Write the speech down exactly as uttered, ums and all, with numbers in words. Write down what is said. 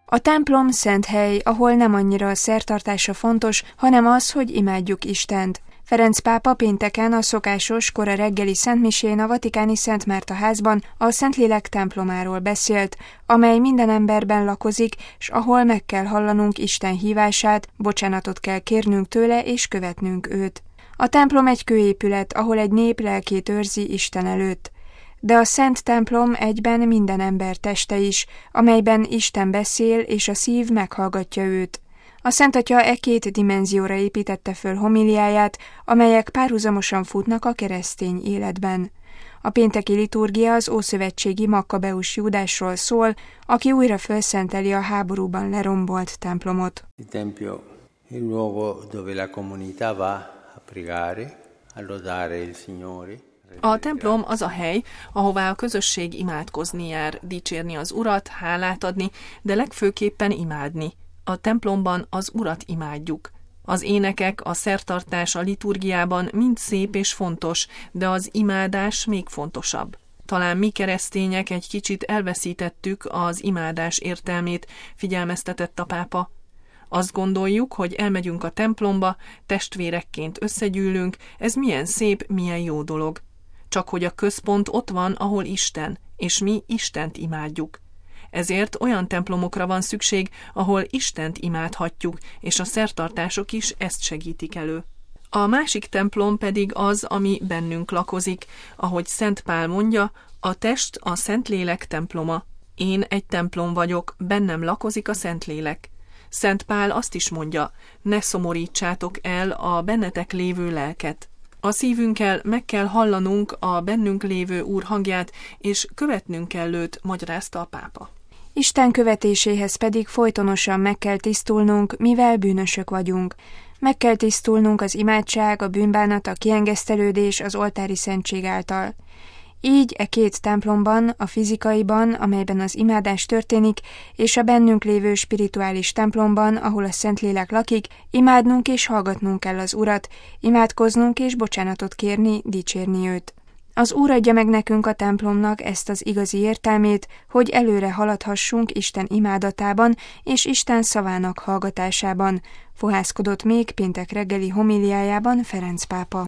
A templom szent hely, ahol nem annyira a szertartása fontos, hanem az, hogy imádjuk Istent. Ferenc pápa pénteken a szokásos kora reggeli szentmisén a vatikáni Szent Márta házban a Szentlélek templomáról beszélt, amely minden emberben lakozik, s ahol meg kell hallanunk Isten hívását, bocsánatot kell kérnünk tőle és követnünk őt. A templom egy kőépület, ahol egy nép lelkét őrzi Isten előtt. De a szent templom egyben minden ember teste is, amelyben Isten beszél, és a szív meghallgatja őt. A Szent Atya e két dimenzióra építette föl homiliáját, amelyek párhuzamosan futnak a keresztény életben. A pénteki liturgia az ószövetségi Makkabeus Júdásról szól, aki újra fölszenteli a háborúban lerombolt templomot. Il tempio è il luogo dove la comunità va a pregare, a lodare il Signore. A templom az a hely, ahová a közösség imádkozni jár, dicsérni az Urat, hálát adni, de legfőképpen imádni. A templomban az Urat imádjuk. Az énekek, a szertartás a liturgiában mind szép és fontos, de az imádás még fontosabb. Talán mi keresztények egy kicsit elveszítettük az imádás értelmét, figyelmeztetett a pápa. Azt gondoljuk, hogy elmegyünk a templomba, testvérekként összegyűlünk, ez milyen szép, milyen jó dolog. Csak hogy a központ ott van, ahol Isten, és mi Istent imádjuk. Ezért olyan templomokra van szükség, ahol Istent imádhatjuk, és a szertartások is ezt segítik elő. A másik templom pedig az, ami bennünk lakozik, ahogy Szent Pál mondja, a test a Szentlélek temploma. Én egy templom vagyok, bennem lakozik a Szentlélek. Szent Pál azt is mondja, ne szomorítsátok el a bennetek lévő lelket. A szívünkkel meg kell hallanunk a bennünk lévő Úr hangját, és követnünk kell őt, magyarázta a pápa. Isten követéséhez pedig folytonosan meg kell tisztulnunk, mivel bűnösök vagyunk. Meg kell tisztulnunk az imádság, a bűnbánat, a kiengesztelődés az oltári szentség által. Így e két templomban, a fizikaiban, amelyben az imádás történik, és a bennünk lévő spirituális templomban, ahol a Szentlélek lakik, imádnunk és hallgatnunk kell az Urat, imádkoznunk és bocsánatot kérni, dicsérni őt. Az Úr adja meg nekünk a templomnak ezt az igazi értelmét, hogy előre haladhassunk Isten imádatában és Isten szavának hallgatásában, fohászkodott még péntek reggeli homiliájában Ferenc pápa.